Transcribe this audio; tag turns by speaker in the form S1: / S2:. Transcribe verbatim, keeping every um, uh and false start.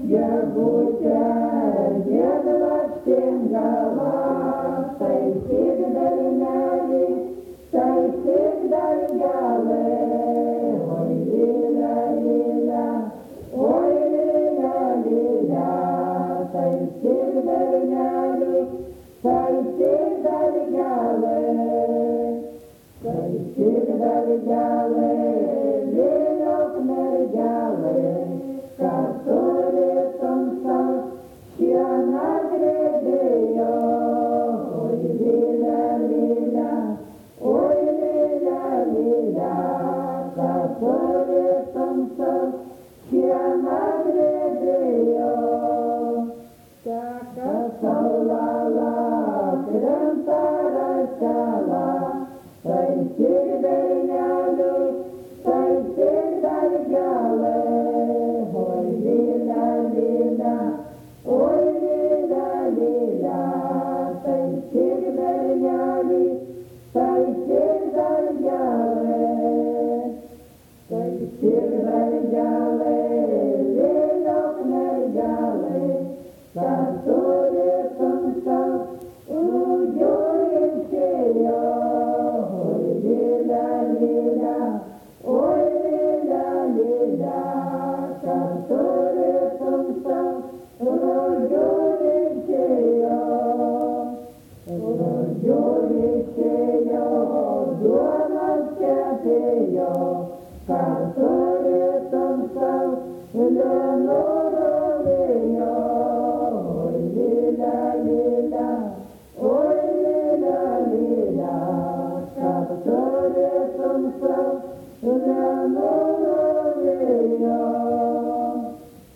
S1: Gegutė, giedlastingala, tai tik dainelį, tai tik dargelė. Oi, lila, lila, oi, lila, lila, tai tik dainelį, tai tik dargelė. Tai tik dargelė, vėliau mergelė, kad turi tamsas šiena grėdėjo. Oi, lila, lila, oi, lila, lila, kad turi tamsas šiena grėdėjo. Teka saulala, krenta rašelą, tai tik dainelį, tai tik dargelė. Oi, lila, lila, oi, lila, lila, tai tik dainelį, tai tik dargelė. Tai tik dargelė, vėliau mergelė, kad turi tamsas užjūrinčėjo. Oi, lila, lila, oi, lila, lila, kad turi tamsas užjūrinčėjo. Užjūrinčėjo, duonos kepėjo, kad turi tamsas lenoro.